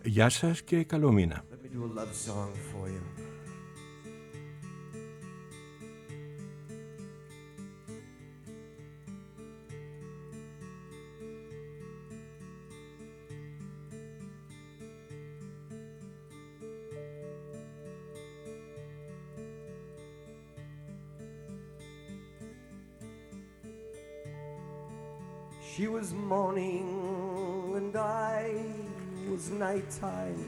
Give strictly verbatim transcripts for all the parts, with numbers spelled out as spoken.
Γεια σας και καλό μήνα. Let me do a love song for you. She was morning and I was nighttime.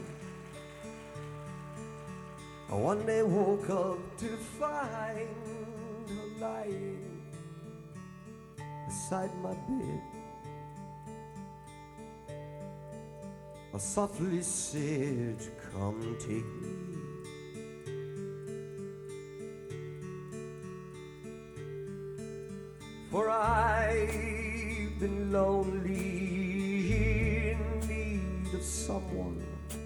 I one day woke up to find her lying beside my bed. I softly said, "Come take me." For I've been lonely, in need of someone,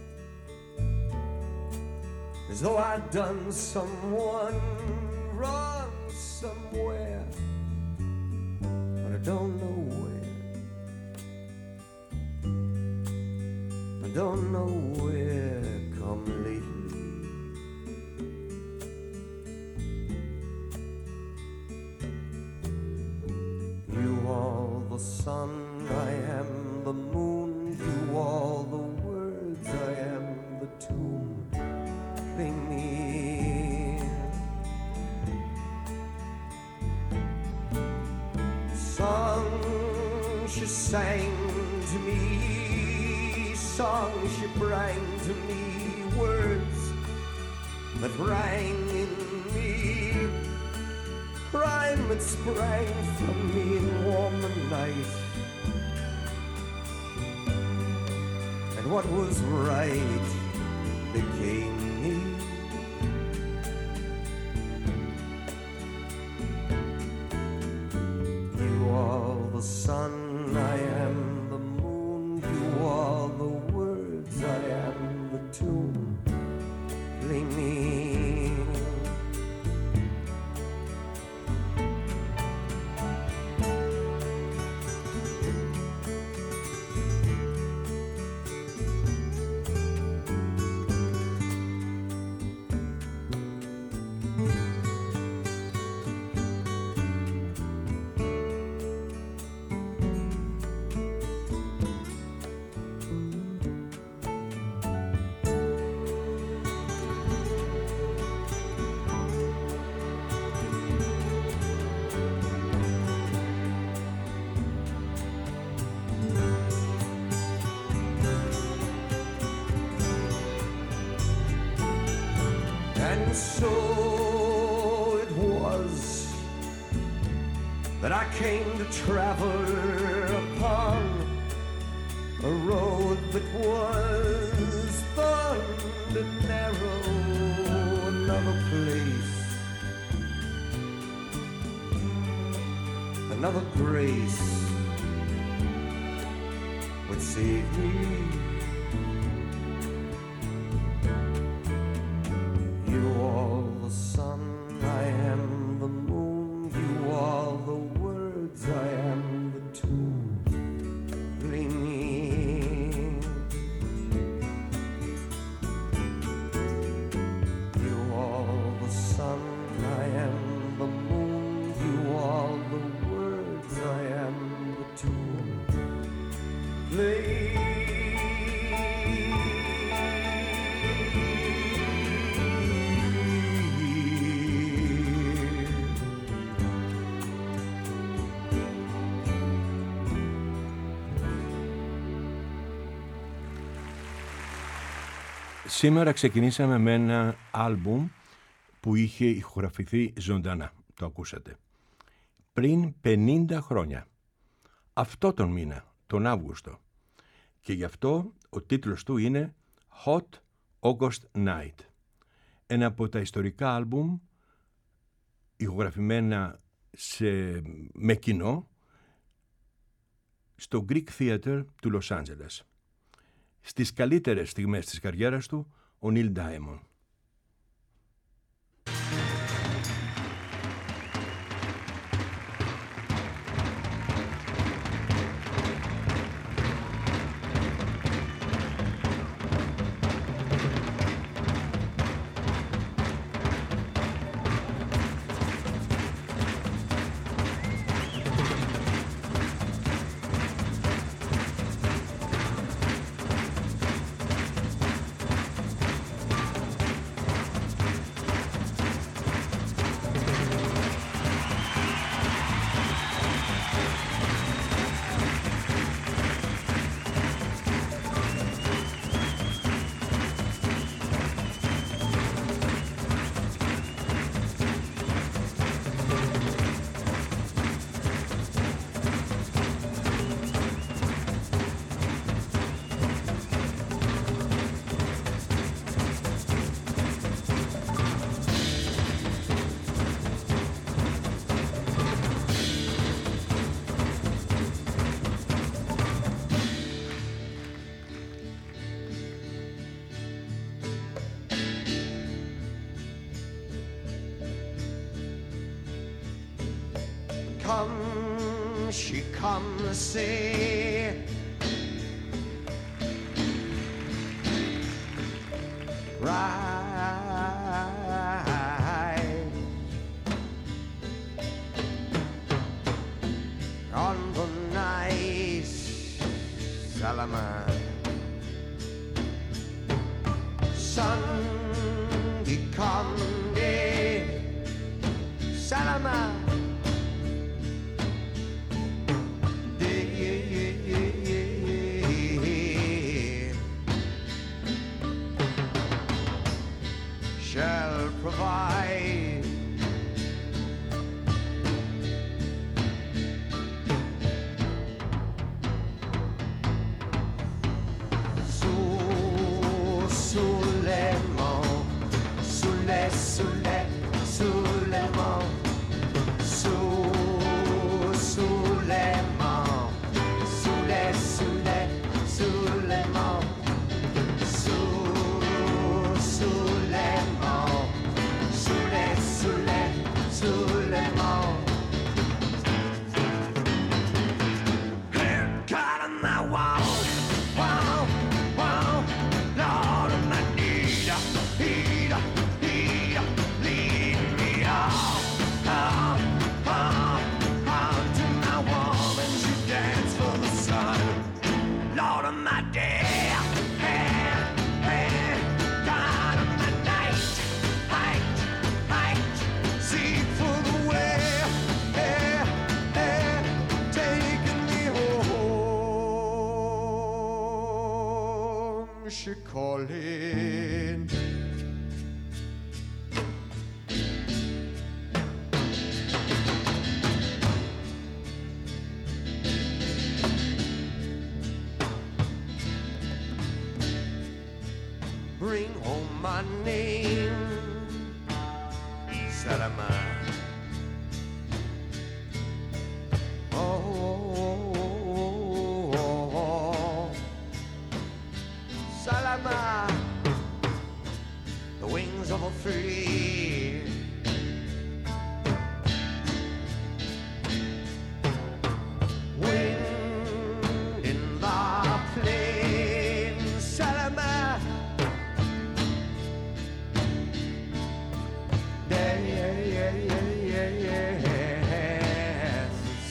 as though I'd done someone wrong somewhere, but I don't know where. I don't know where. Come lately, you are the sun, I am the moon, you are the words, I am the tune. Bring me song she sang to me, song she brought to me, words that rang in me, rhyme that sprang from me in warm night. And what was right became me. You are the sun, I am the moon, you are the words, I am the tune. Play me. So it was that I came to travel upon a road that was thunder narrow, another place, another grace would save me. You are the sun, I am the moon, you are the words, I am the tune. Play me. You are the sun, I am the moon, you are the words, I am the tune. Play. Σήμερα ξεκινήσαμε με ένα άλμπουμ που είχε ηχογραφηθεί ζωντανά, το ακούσατε, πριν πενήντα χρόνια, αυτό τον μήνα, τον Αύγουστο. Και γι' αυτό ο τίτλος του είναι Hot August Night. Ένα από τα ιστορικά άλμπουμ ηχογραφημένα σε, με κοινό στο Greek Theater του Λος Άντζελες. Στις καλύτερες στιγμές της καριέρας του, ο Νίλ Ντάιμον. come, she come say, ride on the nice Salaman. Sun become day Salaman. Shall provide Su Suleiman, Sule Sule Suleiman, Su Suleiman, Sule Sule Suleiman, Su Suleiman, Sule Sule Suleiman. Here, God on my wall, wow, wow, Lord of my need, need, need, lead me on, on, on, on to my woman, she dance for the sun, Lord of my day, hey, hey, God of my night, height, height, seek for the way, hey, hey, taking me home, she calling. Bring home my name, Salaman. Oh, oh, oh, oh. Salaman. The wings of a free. Wind in the plain, Salaman. Yeah, yeah, yeah, yeah, yeah, yes.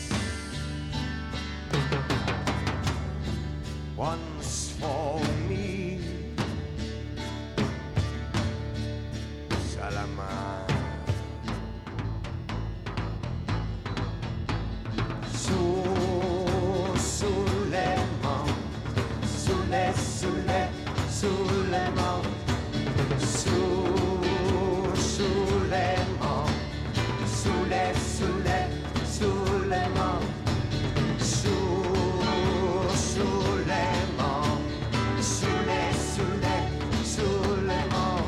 Once for me, Salaman. Su Suleiman, Sule Sule Suleiman, Su Suleiman, Sule Sule Suleiman, Su Suleiman, Sule Sule Suleiman.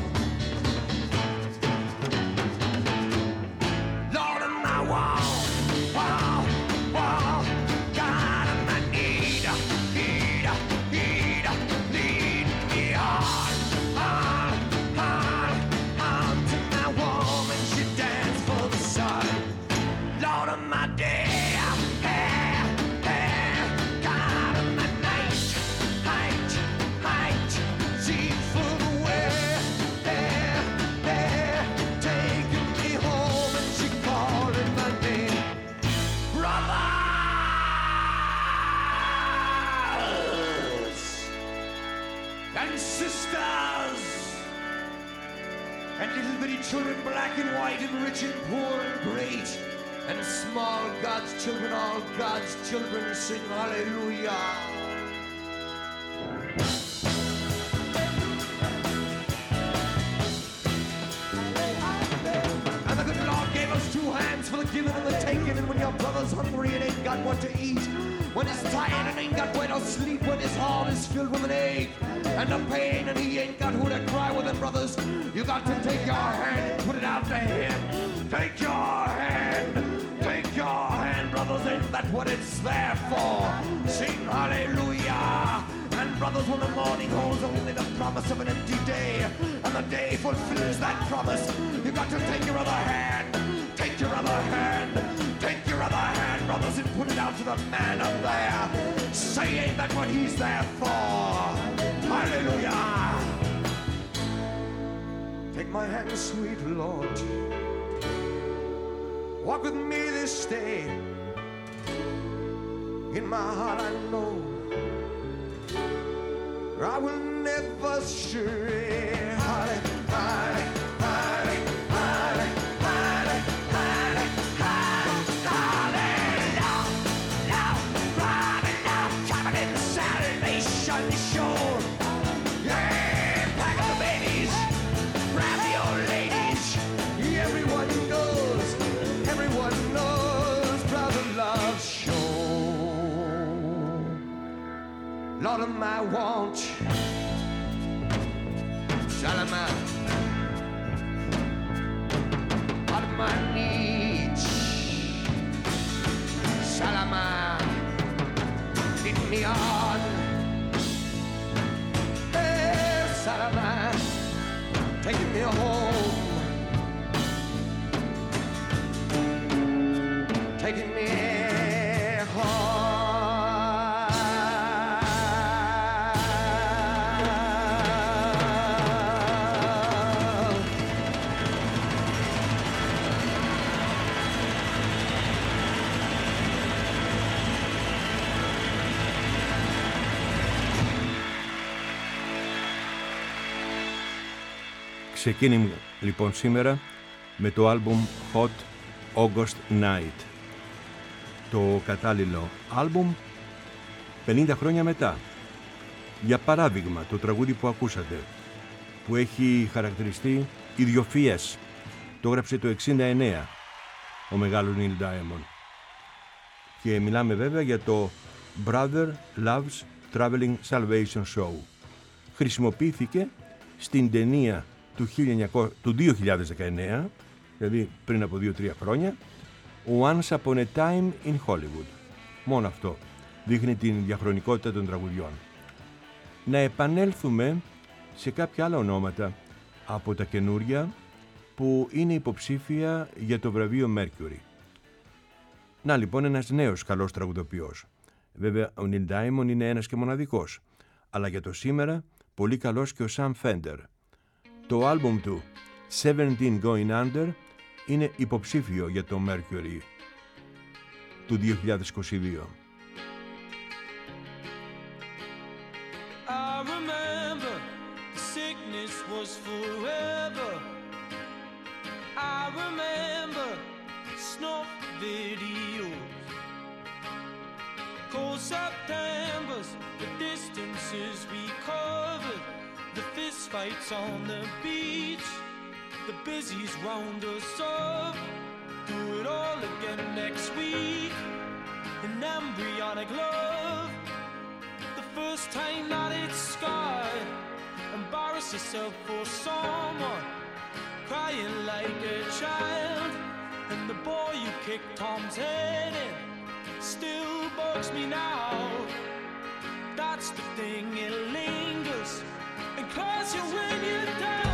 Lord of my wall, wow, wow, God of my need, need, need, lead me on, on, on, on to my woman, she dance for the sun, Lord of my day, hey, hey, God of my night, height, height, seek for the way, hey, hey, taking me home and she calling my name, brothers and sisters and little bitty children, black and white and rich and poor and great and small, God's children, all God's children sing hallelujah. And the good Lord gave us two hands for the giving and the taking. And when your brother's hungry and ain't got what to eat, when he's tired and ain't got where to sleep, when his heart is filled with an ache and a pain and he ain't got who to cry with, then brothers, you got to take your hand and put it out to him. Take your hand, take your hand, brothers, ain't that what it's there for? Sing hallelujah. And brothers, when the morning holds only the promise of an empty day, and the day fulfills that promise, you got to take your other hand, take your other hand, take your other hand. to the man up there. Say, ain't that what he's there for? Hallelujah. Take my hand, sweet Lord. Walk with me this day. In my heart I know I will never stray. Holly, holly, holly, holly, holly, holly, holly, love, love, running love, coming in the Salvation Show. Yeah, pack the babies, grab the old ladies. Everyone knows, everyone knows, Brother Love Show. Lord of my want, Salaman, out of my needs, Salaman, lead me on, hey, Salaman, taking me home, taking me home. Ξεκίνημα λοιπόν σήμερα με το άλμπουμ Hot August Night. Το κατάλληλο άλμπουμ πενήντα χρόνια μετά. Για παράδειγμα, το τραγούδι που ακούσατε, που έχει χαρακτηριστεί ιδιοφυές, το έγραψε το εξήντα εννέα ο μεγάλος Neil Diamond. Και μιλάμε βέβαια για το Brother Love's Traveling Salvation Show. Χρησιμοποιήθηκε στην ταινία του, του δύο χιλιάδες δεκαεννέα, δηλαδή πριν από δύο τρία χρόνια, Once Upon a Time in Hollywood. Μόνο αυτό δείχνει την διαχρονικότητα των τραγουδιών. Να επανέλθουμε σε κάποια άλλα ονόματα από τα καινούρια που είναι υποψήφια για το βραβείο Mercury. Να λοιπόν ένας νέος καλός τραγουδοποιός. Βέβαια ο Neil Diamond είναι ένας και μοναδικός, αλλά για το σήμερα πολύ καλός και ο Sam Fender. Το άλμπουμ του seventeen Going Under είναι υποψήφιο για το Mercury του δύο χιλιάδες είκοσι δύο. I remember the sickness was forever. I remember snuff videos, cold Septembers, the distances we covered, the fist fights on the beach, the busies round us up. Do it all again next week. An embryonic love, the first time that it's scarred. Embarrass yourself for someone, crying like a child. And the boy you kicked Tom's head in still bugs me now. That's the thing, it lingers and claws you when you're down.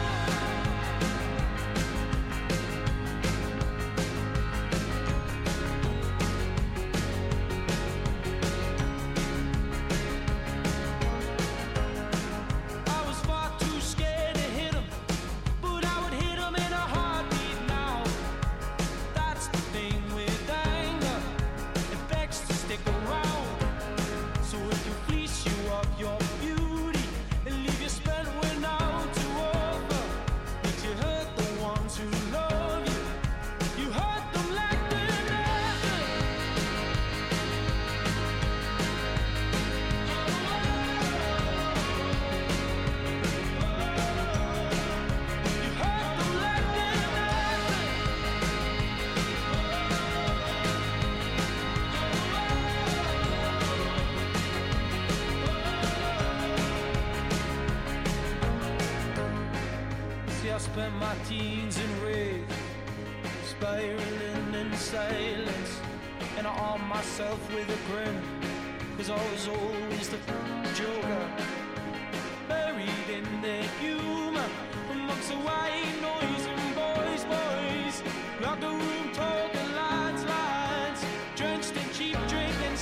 Spent my teens in rage, spiraling in silence, and I armed myself with a grin, cause I was always the joker, buried in the humor, amongst the white noise and boys, boys, locker room talking lines, lines, drenched in cheap drink and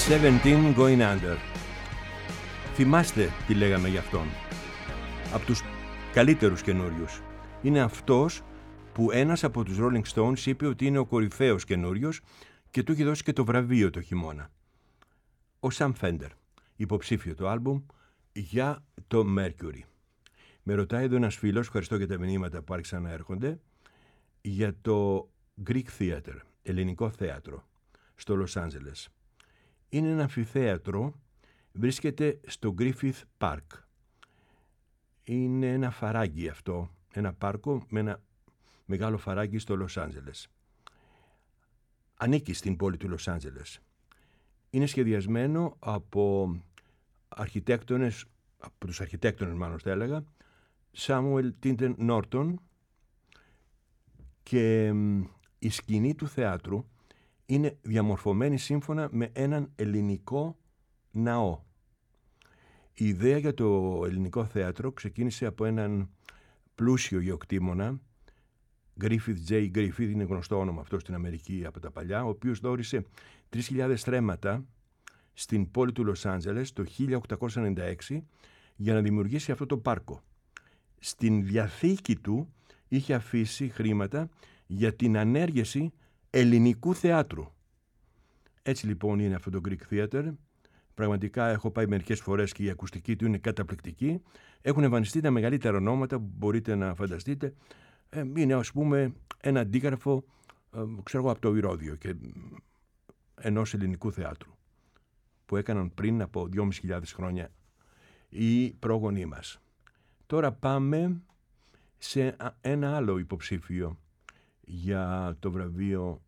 seventeen Going Under. Θυμάστε τι λέγαμε για αυτόν. Από τους καλύτερους καινούριους. Είναι αυτός που ένας από τους Rolling Stones είπε ότι είναι ο κορυφαίος καινούριος και του έχει δώσει και το βραβείο το χειμώνα. Ο Sam Fender, υποψήφιο το άλμπουμ για το Mercury. Με ρωτάει εδώ ένας φίλος, ευχαριστώ για τα μηνύματα που άρχισαν να έρχονται, για το Greek Theater, ελληνικό θέατρο, στο Λος Άντζελες. Είναι ένα αμφιθέατρο, βρίσκεται στο Griffith Park. Είναι ένα φαράγγι αυτό, ένα πάρκο με ένα μεγάλο φαράγγι στο Λος Άντζελες. Ανήκει στην πόλη του Λος Άντζελες. Είναι σχεδιασμένο από αρχιτέκτονες, από τους αρχιτέκτονες μάλλον θα έλεγα, Samuel Tinton Norton, και η σκηνή του θεάτρου είναι διαμορφωμένη σύμφωνα με έναν ελληνικό ναό. Η ιδέα για το ελληνικό θέατρο ξεκίνησε από έναν πλούσιο γεωκτήμονα, Griffith J. Griffith, είναι γνωστό όνομα αυτό στην Αμερική από τα παλιά, ο οποίος δώρισε τρεις χιλιάδες στρέμματα στην πόλη του Λος Άντζελες το χίλια οκτακόσια ενενήντα έξι για να δημιουργήσει αυτό το πάρκο. Στην διαθήκη του είχε αφήσει χρήματα για την ανέργεση ελληνικού θεάτρου. Έτσι λοιπόν είναι αυτό το Greek Theater. Πραγματικά έχω πάει μερικές φορές και η ακουστική του είναι καταπληκτική. Έχουν εμφανιστεί τα μεγαλύτερα ονόματα που μπορείτε να φανταστείτε. Ε, είναι ας πούμε ένα αντίγραφο ε, ξέρω από το Ηρώδειο και ενός ελληνικού θεάτρου που έκαναν πριν από δυόμισι χιλιάδες χρόνια οι πρόγονοί μας. Τώρα πάμε σε ένα άλλο υποψήφιο για το βραβείο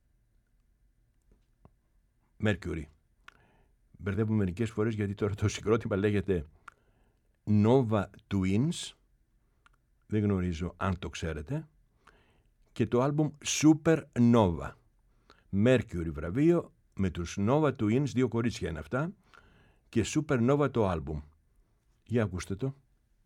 Mercury. Μπερδεύουμε μερικές φορές γιατί τώρα το συγκρότημα λέγεται Nova Twins. Δεν γνωρίζω αν το ξέρετε. Και το άλμπουμ Super Nova. Mercury βραβείο με τους Nova Twins, δύο κορίτσια είναι αυτά, και Super Nova το άλμπουμ. Για ακούστε το.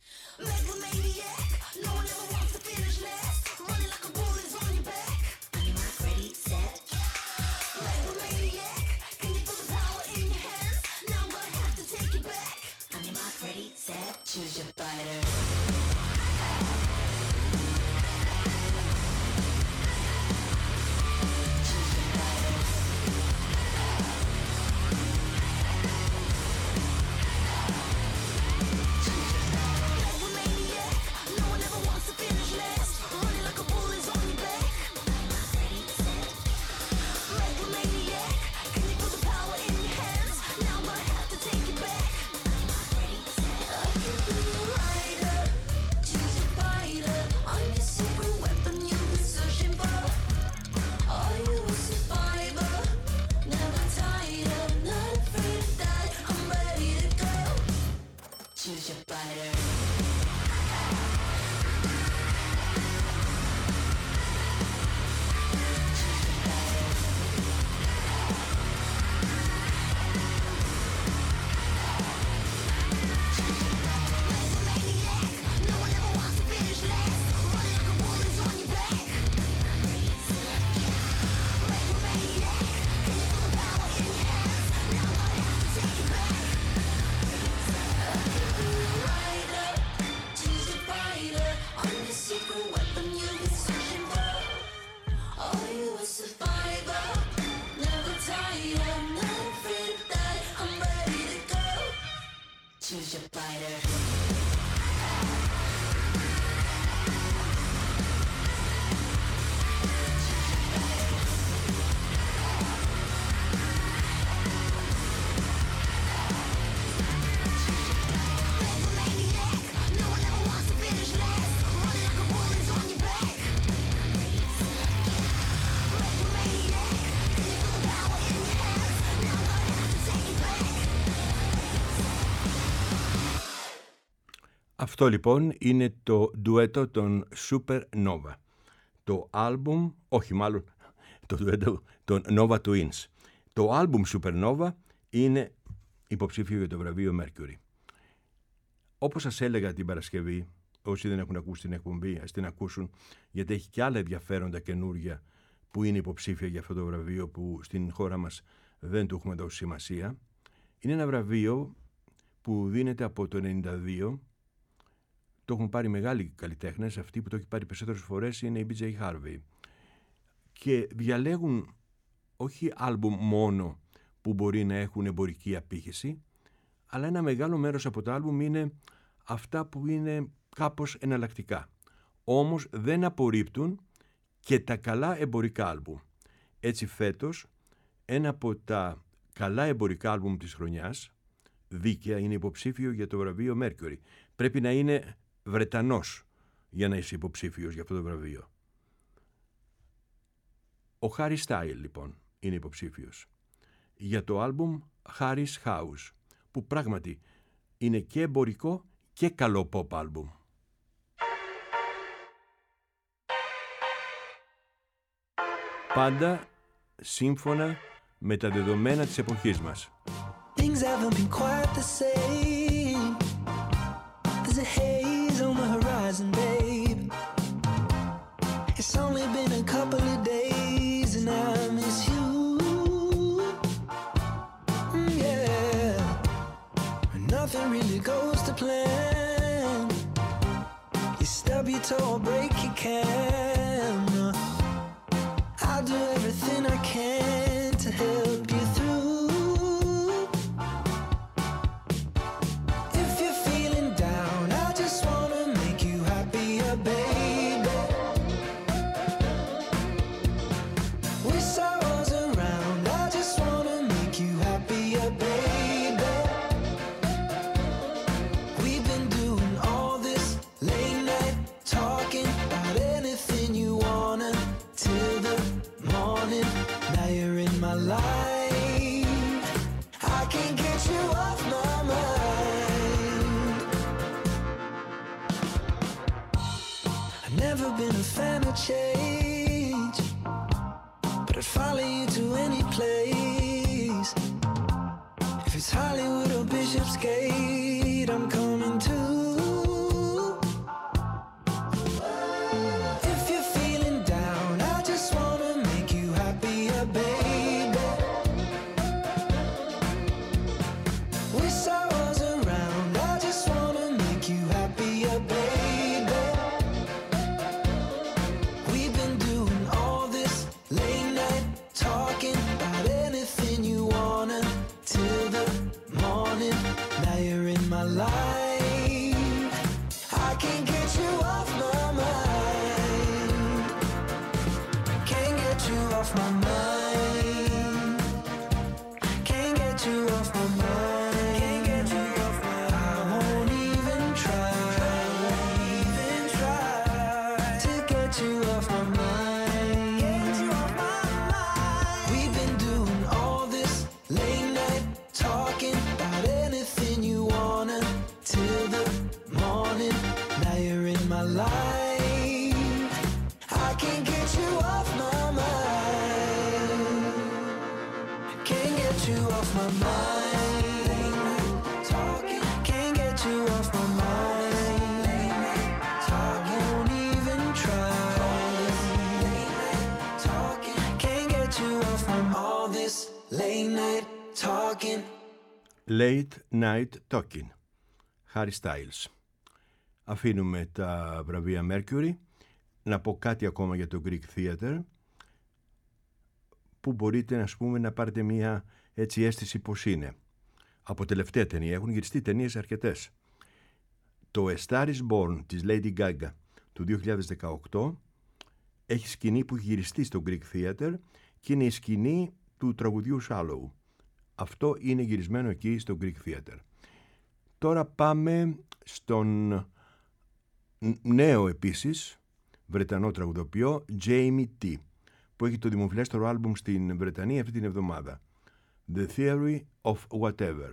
Αυτό λοιπόν είναι το ντουέτο των Super Nova. Το άλμπουμ, όχι μάλλον, το ντουέτο των Nova Twins. Το άλμπουμ Super Nova είναι υποψήφιο για το βραβείο Mercury. Όπως σας έλεγα την Παρασκευή, όσοι δεν έχουν ακούσει την εκπομπή, ας την ακούσουν, γιατί έχει και άλλα ενδιαφέροντα καινούργια που είναι υποψήφια για αυτό το βραβείο που στην χώρα μας δεν του έχουμε δώσει σημασία. Είναι ένα βραβείο που δίνεται από το ενενήντα δύο. Το έχουν πάρει μεγάλοι καλλιτέχνες. Αυτή που το έχει πάρει περισσότερες φορές είναι η μπι τζέι Harvey. Και διαλέγουν όχι άλμπουμ μόνο που μπορεί να έχουν εμπορική απήχηση, αλλά ένα μεγάλο μέρος από το άλμπουμ είναι αυτά που είναι κάπως εναλλακτικά. Όμως δεν απορρίπτουν και τα καλά εμπορικά άλμπουμ. Έτσι φέτος ένα από τα καλά εμπορικά άλμπουμ της χρονιάς, δίκαια, είναι υποψήφιο για το βραβείο Mercury. Πρέπει να είναι Βρετανός για να είσαι υποψήφιος για αυτό το βραβείο. Ο Harry Styles λοιπόν είναι υποψήφιος για το άλμπουμ Harry's House, που πράγματι είναι και εμπορικό και καλό pop άλμπουμ. Πάντα σύμφωνα με τα δεδομένα της εποχής μας. Things haven't been quite the same. There's a haze on the horizon, babe. It's only been a couple of days and I miss you. Mm, yeah. Nothing really goes to plan. You stub your toe or break your camera. I'll do everything I can to help you through. If you're feeling down, I just wanna make you happier, baby. Wish I was around, I just wanna make you happier, baby. We've been doing all this late night talking about anything you wanna till the morning. Now you're in my life, I can't get you off my mind. I've never been a fan of change, but I'd follow you to any place. If it's Hollywood or Bishopsgate, I'm coming too. If you're feeling down, I just wanna make you happier, baby. Wish I was around, I just wanna make you happier, baby. We've been doing all this late night talking about anything you wanna till the morning. Now you're in my life, I can't get you off my mind. Can't get you off my mind. Can't get you off my mind. Can't get you off my mind. I won't even try. Even try to get you off my mind. Get you off my mind. We've been doing all this late night talking about anything you wanna till the morning. Now you're in my life, I can't get you off my mind. Can't get you off my mind. Talking, can't get you off my mind. Talking, won't even try. Talking, can't get you off from all this late night talking. Late Night Talking, Harry Styles. Αφήνουμε τα βραβεία Mercury. Να πω κάτι ακόμα για το Greek Theatre, που μπορείτε να, πούμε, να πάρετε μια έτσι αίσθηση πως είναι. Από τελευταία ταινία, έχουν γυριστεί ταινίες αρκετές. Το A Star is Born της Lady Gaga του δύο χιλιάδες δεκαοκτώ έχει σκηνή που έχει γυριστεί στο Greek Theatre και είναι η σκηνή του τραγουδιού Shallow. Αυτό είναι γυρισμένο εκεί στο Greek Theatre. Τώρα πάμε στον νέο επίσης Βρετανό τραγουδοποιό Jamie T, που έχει το δημοφιλέστερο άλμπουμ στην Βρετανία αυτή την εβδομάδα, The Theory of Whatever.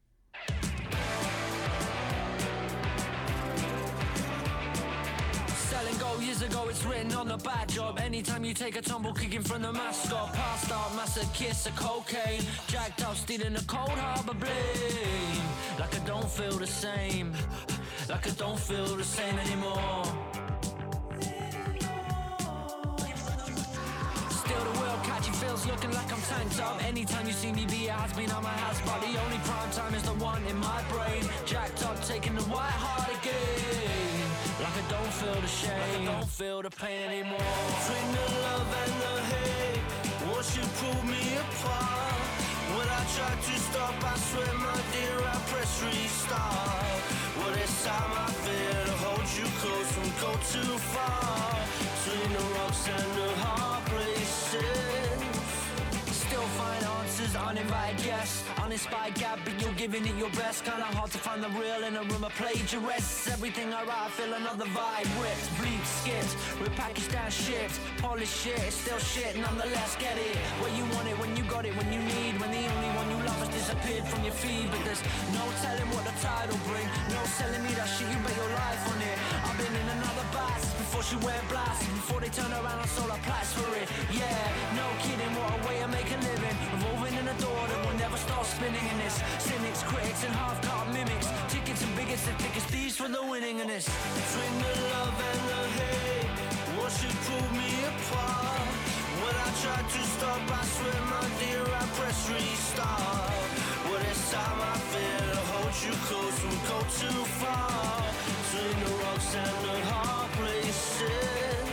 Years ago it's written on the back job. Anytime you take a tumble kicking from the mascot. Passed out, massive kiss of cocaine. Jacked up, stealing a cold harbor blame. Like I don't feel the same. Like I don't feel the same anymore. Still the world catching feels look looking like I'm tanked up. Anytime you see me be, it has been on my house. But the only prime time is the one in my brain. Jacked up, taking the white heart again. Like I don't feel the shame, like I don't feel the pain anymore. Between the love and the hate, won't you pull me apart? When I try to stop, I swear, my dear, I press restart. Well, this time I fear to hold you close, won't go too far. Between the rocks and the hard places, still find answers, uninvited guests, uninspired gap, but you're giving it your best. Kinda hard to find the real in a room of plagiarists. Everything I write, I feel another vibe. Ripped, bleed, skipped, repackaged down shipped. Polished shit, it's still shit, nonetheless, get it. Where you want it, when you got it, when you need. When the only one you love has disappeared from your feed. But there's no telling what the tide will bring. No selling me that shit, you bet your life on it. I've been in another bass before she went blast. Before they turn around, I sold her plats for it. Yeah, no kidding, what a way to make a living. Revolving in a door that will never stop spinning in this. Cynics, critics and half-cut mimics. Tickets and bigots and thickest thieves for the winning in this. between the love and the hate, won't you pull me apart? When I try to stop, I swear, my dear, I press restart. Well, this time I fear to hold you close, won't go too far. Between the rocks and the hard places.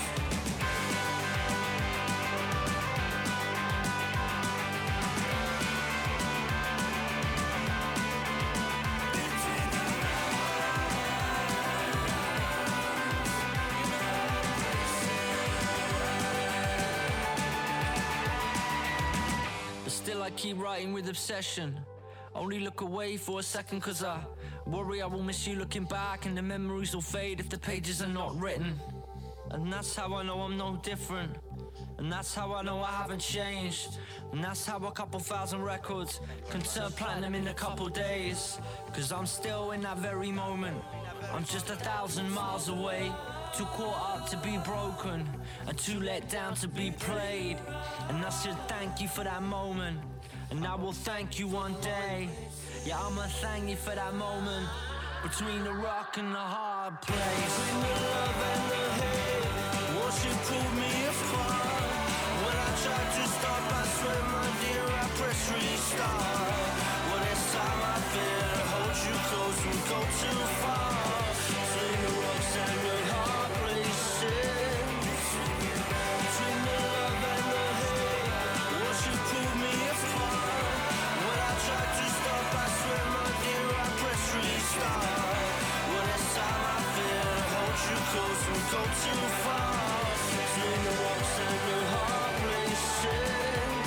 Still I keep writing with obsession. Only look away for a second cause I worry I will miss you looking back. And the memories will fade if the pages are not written. And that's how I know I'm no different. And that's how I know I haven't changed. And that's how a couple thousand records can turn platinum in a couple days. Cause I'm still in that very moment. I'm just a thousand miles away. Too caught up to be broken and too let down to be played. And I should thank you for that moment, and I will thank you one day. Yeah, I'ma thank you for that moment between the rock and the hard place. Between the love and the hate, won't you pull me apart? When I try to stop, I swear, my dear, I press restart. Well, this time I fear to hold you close, won't go too far. Between the rocks and the hard places, between the love and the hate, won't you pull me apart? When I try to stop, I swear, my dear, I press restart. Well, this time I fear to hold you close, won't go too far. Between the rocks and the hard places.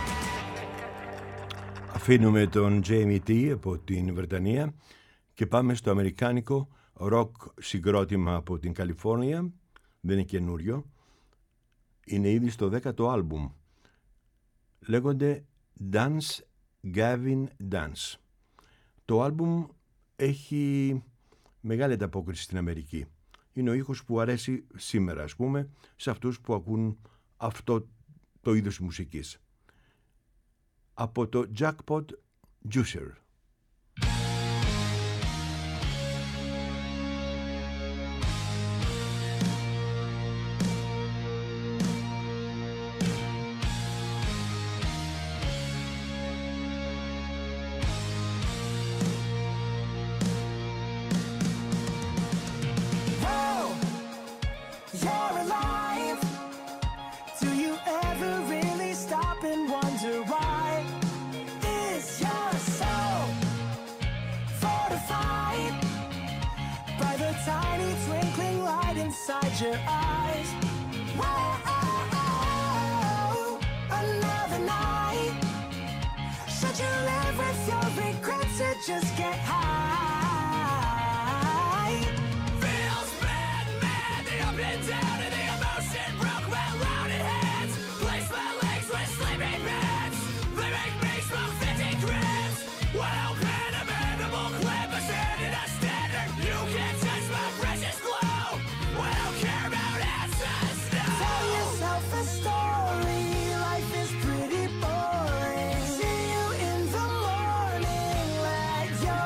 Αφήνουμε τον Jamie T από την Βρετανία και πάμε στο αμερικάνικο ροκ συγκρότημα από την Καλιφόρνια. Δεν είναι καινούριο. Είναι ήδη στο δέκατο άλμπουμ. Λέγονται Dance Gavin Dance. Το άλμπουμ έχει μεγάλη ανταπόκριση στην Αμερική. Είναι ο ήχος που αρέσει σήμερα, ας πούμε, σε αυτούς που ακούν αυτό το είδος μουσικής. Από το Jackpot Juicer. You're alive. Do you ever really stop and wonder why? Is your soul fortified by the tiny twinkling light inside your eyes? Whoa, another night. Should you live with your regrets or just get high? Feels bad, mad, the up and down and the emotion broke my loaded hands. Place my legs with sleeping bags. They make me smoke fifty grams. What open a mandible clip, a standard, a standard. You can't touch my precious glow. We don't care about answers, no. Tell yourself a story. Life is pretty boring. See you in the morning. Let your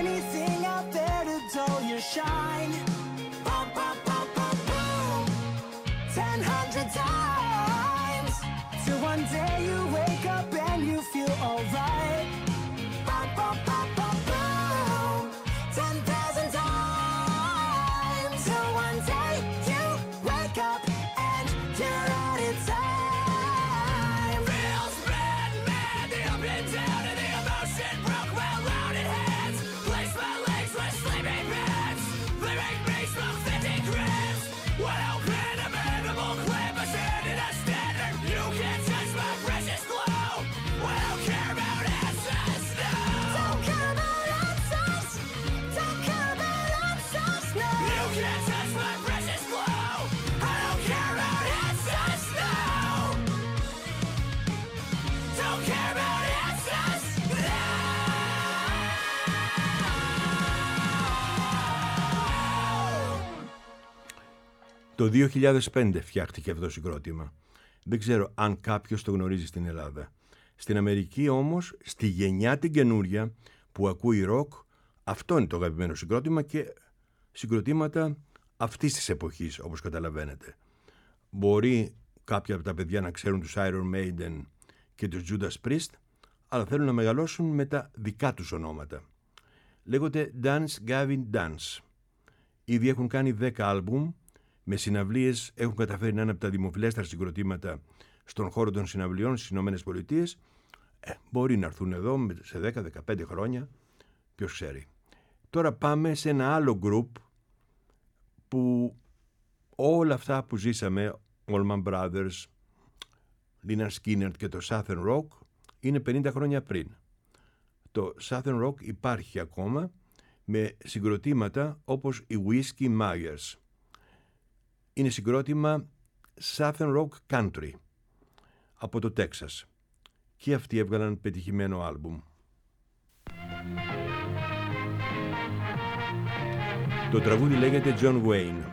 anything out there to dull your shine. Boom, boom, boom, boom, boom. Ten hundred times. Till one day you wake up and you feel alright. Boom, boom, boom, boom, boom. Ten thousand times. Till one day you wake up and you're out of time. Feels bad, mad, the up and down and the emotion broke well loaded hands. Place my legs with sleeping bags. They make me smoke fifty grams. What open a mandible clip, a standard a standard. You can't touch my precious glow. Well, I don't care about answers, no. Don't care about answers. Don't care about answers, no. You can't touch my precious glow. I don't care about answers, no. Don't care about answers, no. Το δύο χιλιάδες πέντε φτιάχτηκε αυτό το συγκρότημα. Δεν ξέρω αν κάποιος το γνωρίζει στην Ελλάδα. Στην Αμερική όμως, στη γενιά την καινούρια που ακούει ροκ, αυτό είναι το αγαπημένο συγκρότημα και συγκροτήματα αυτής της εποχής, όπως καταλαβαίνετε. Μπορεί κάποια από τα παιδιά να ξέρουν τους Iron Maiden και τους Judas Priest, αλλά θέλουν να μεγαλώσουν με τα δικά τους ονόματα. Λέγονται Dance Gavin Dance. Ήδη έχουν κάνει δέκα άλμπουμ, με συναυλίες έχουν καταφέρει να είναι από τα δημοφιλέστερα συγκροτήματα στον χώρο των συναυλιών στις Ηνωμένες Πολιτείες. Ε, μπορεί να έρθουν εδώ σε δέκα με δεκαπέντε χρόνια, ποιος ξέρει. Τώρα πάμε σε ένα άλλο group που όλα αυτά που ζήσαμε, Allman Brothers, Lynyrd Skynyrd και το Southern Rock, είναι πενήντα χρόνια πριν. Το Southern Rock υπάρχει ακόμα με συγκροτήματα όπως οι Whiskey Myers. Είναι συγκρότημα Southern Rock Country από το Τέξας. Και αυτοί έβγαλαν πετυχημένο άλμπουμ. Το τραγούδι λέγεται John Wayne.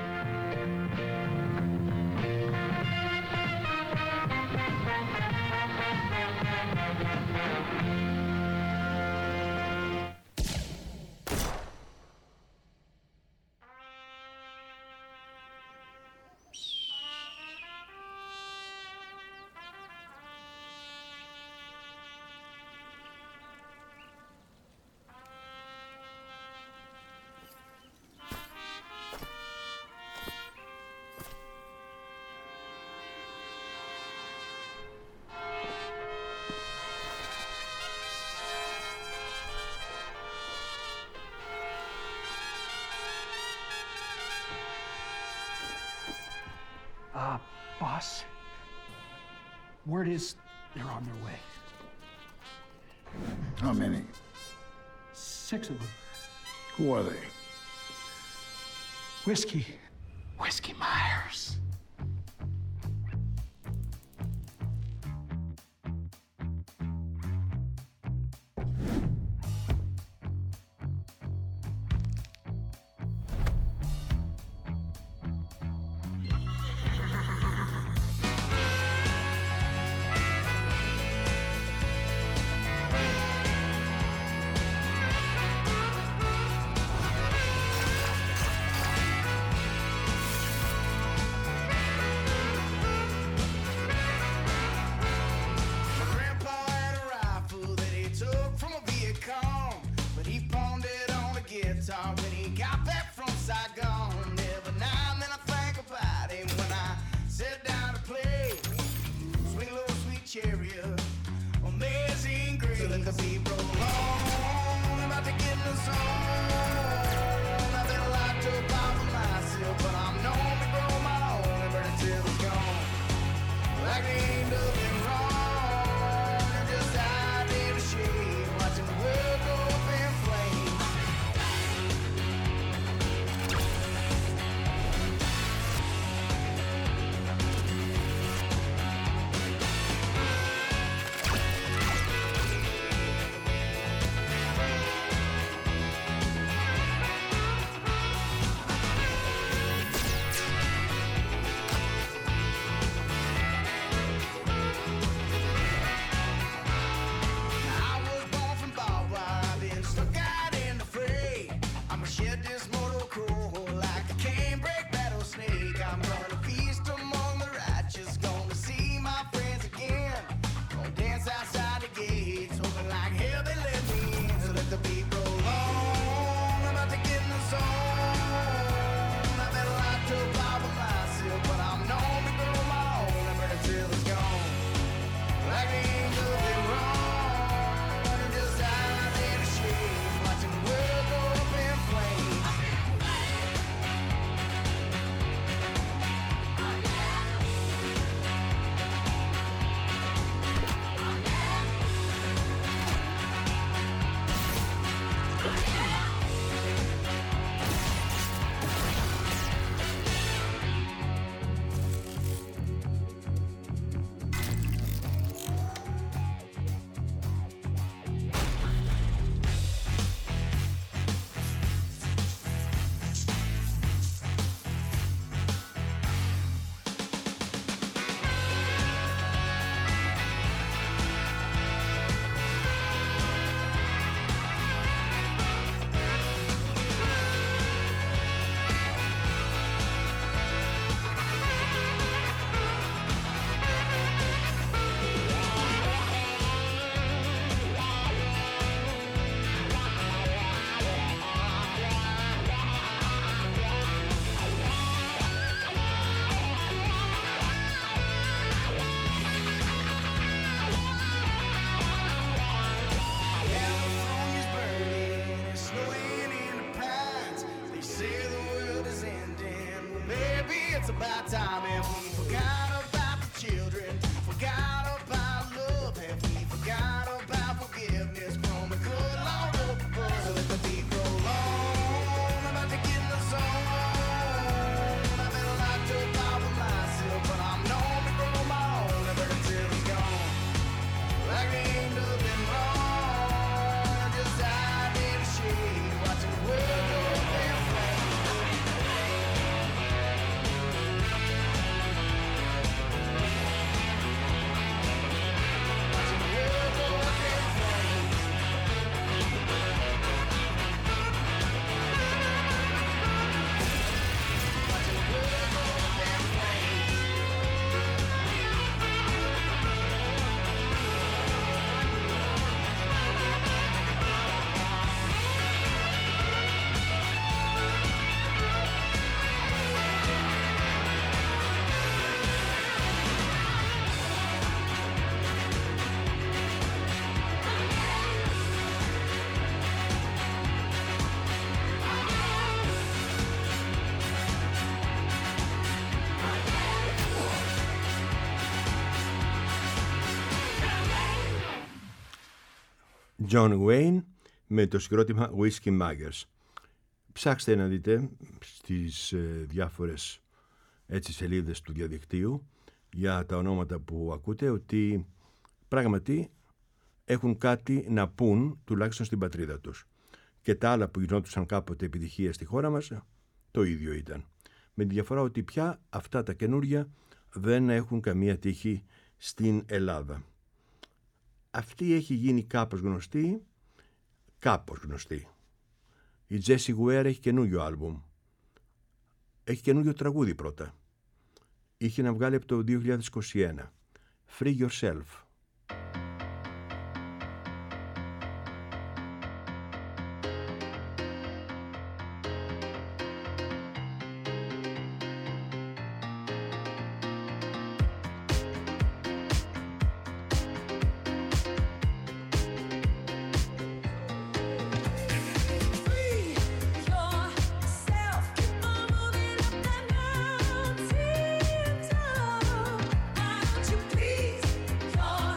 Uh, boss, word is they're on their way. How many? Six of them. Who are they? Whiskey. Whiskey Myers. say the world is ending. Well, maybe it's about time if we forgot about the children, forgot about love, if we forgot about forgiveness from a good Lord up above. So let the beat roll on. I'm about to get in the zone. I've been locked up all by myself, but I'm known to grow my own ever until it's gone. Like there ain't nothing wrong. I just hide in the shade, watching the world go up in flames. Watching the world go up in flames. Watching the world go up in flames. John Wayne με το συγκρότημα Whiskey Muggers. Ψάξτε να δείτε στις ε, διάφορες έτσι σελίδες του διαδικτύου για τα ονόματα που ακούτε ότι πράγματι έχουν κάτι να πούν τουλάχιστον στην πατρίδα τους. Και τα άλλα που γινόντουσαν κάποτε επιτυχία στη χώρα μας το ίδιο ήταν. Με τη διαφορά ότι πια αυτά τα καινούργια δεν έχουν καμία τύχη στην Ελλάδα. Αυτή έχει γίνει κάπως γνωστή, κάπως γνωστή. Η Jessie Ware έχει καινούριο άλμπουμ. Έχει καινούριο τραγούδι πρώτα. Είχε να βγάλει από το δύο χιλιάδες είκοσι ένα. Free Yourself. Yourself, keep on moving up that mountain top. Why don't you please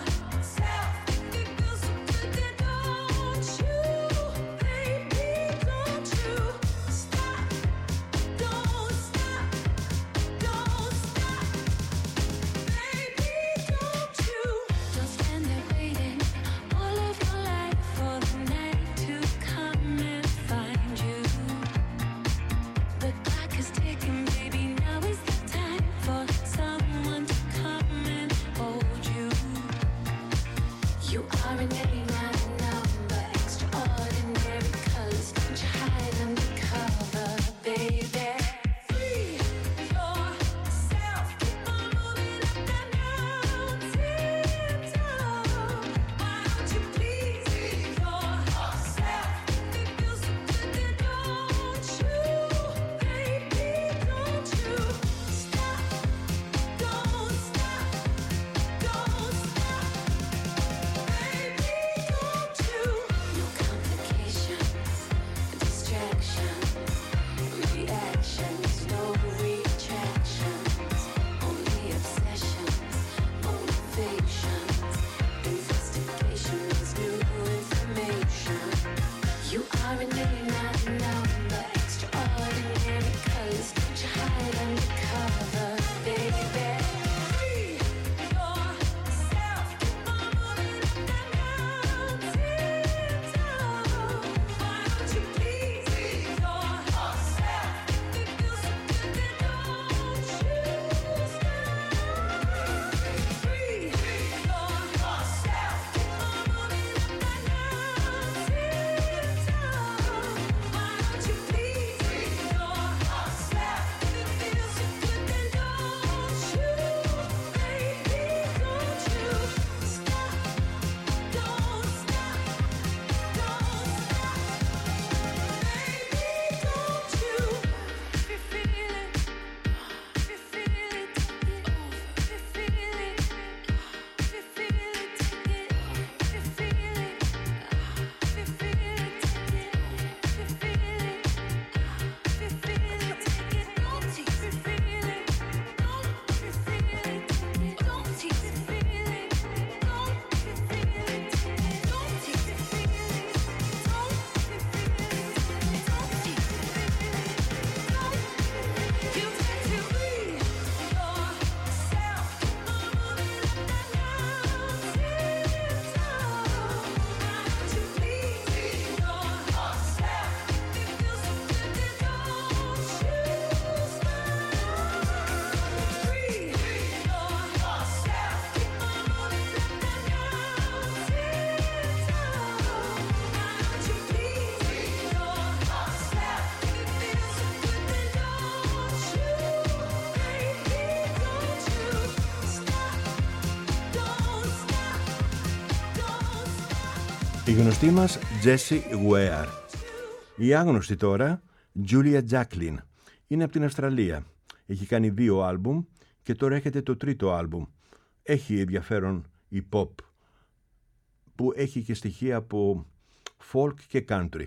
Η γνωστή μας Jessie Ware. Η άγνωστη τώρα Julia Jacklin. Είναι από την Αυστραλία. Έχει κάνει δύο άλμπουμ και τώρα έχετε το τρίτο άλμπουμ. Έχει ενδιαφέρον η pop που έχει και στοιχεία από folk και country.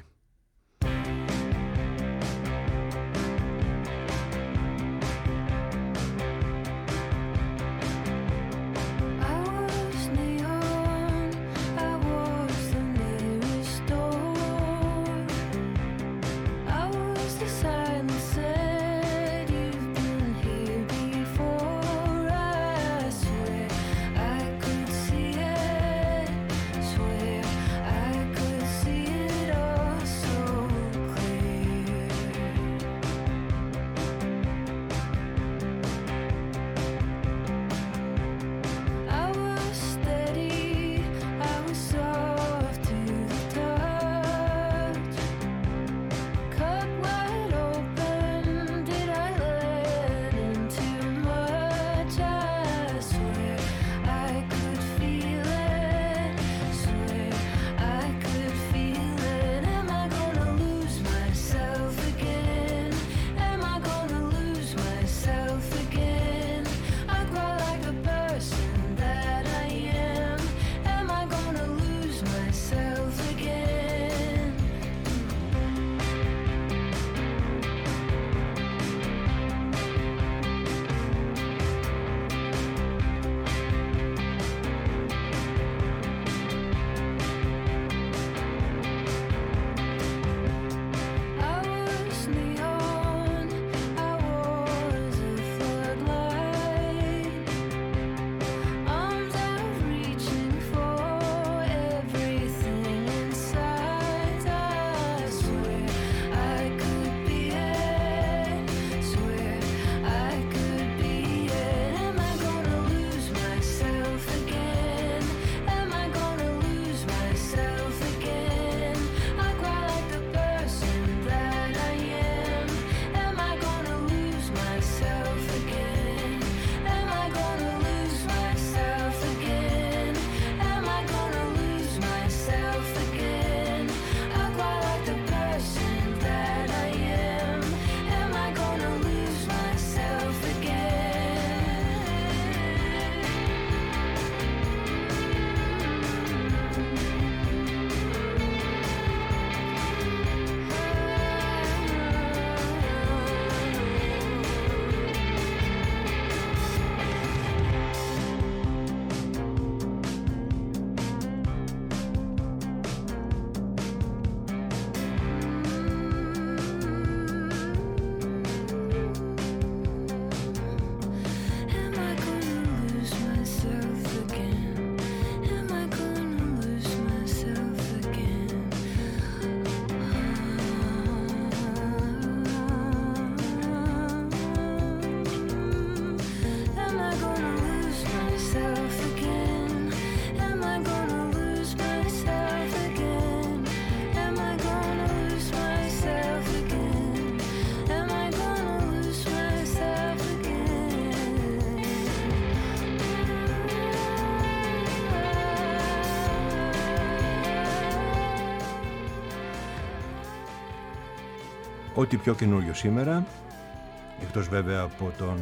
Ό,τι πιο καινούριο σήμερα, εκτός βέβαια από τον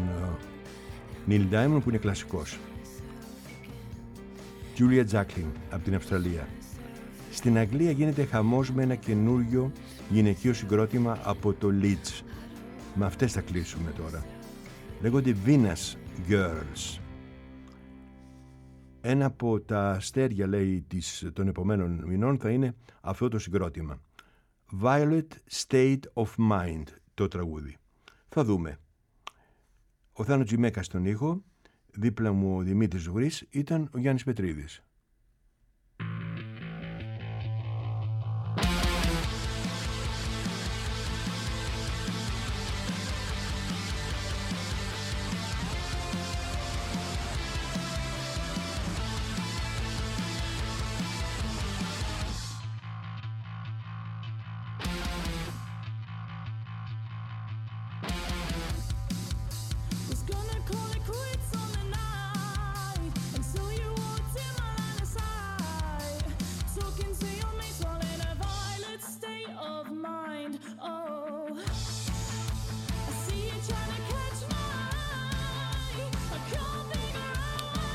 Neil Diamond που είναι κλασικός. Julia Jacklin από την Αυστραλία. Στην Αγγλία γίνεται χαμός με ένα καινούριο γυναικείο συγκρότημα από το Leeds. Με αυτές θα κλείσουμε τώρα. Λέγονται Venus Girls. Ένα από τα αστέρια, λέει, της, των επομένων μηνών θα είναι αυτό το συγκρότημα. Violet State of Mind, το τραγούδι. Θα δούμε. Ο Θάνο Τζιμέκας στον ήχο, δίπλα μου ο Δημήτρης Βουρής, ήταν ο Γιάννης Πετρίδης. Gonna call it quits on the night until you walked in my life.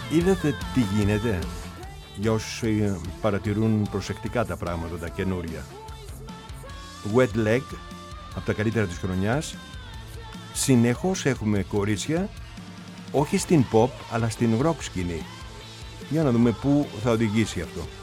Είδατε τι γίνεται για όσους παρατηρούν προσεκτικά τα πράγματα, τα καινούρια. Wet Leg, από τα καλύτερα της χρονιάς. Συνεχώς έχουμε κορίτσια, όχι στην pop αλλά στην rock σκηνή. Για να δούμε πού θα οδηγήσει αυτό.